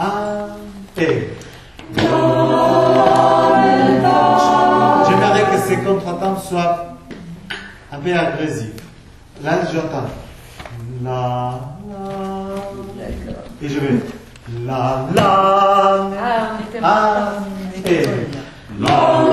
et. J'aimerais que ces contretemps soient un peu agressifs. Là, j'entends la, et je vais la, et la.